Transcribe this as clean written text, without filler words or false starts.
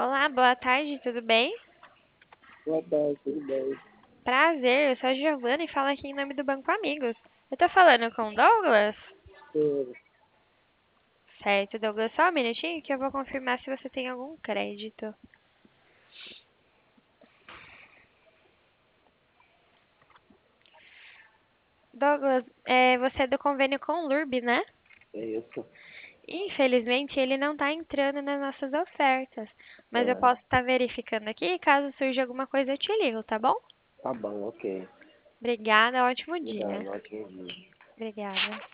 Olá, boa tarde, tudo bem? Boa tarde, tudo bem? Prazer, eu sou a Giovana e falo aqui em nome do Banco Amigos. Eu tô falando com o Douglas? Tudo. Certo, Douglas, só um minutinho que eu vou confirmar se você tem algum crédito. Douglas, você é do convênio com o LURB, né? É isso. Infelizmente, ele não tá entrando nas nossas ofertas, mas eu É, posso estar verificando aqui, caso surja alguma coisa eu te ligo, tá bom? tá bom, ok. Obrigada, ótimo dia. Obrigado, ótimo dia. Obrigada.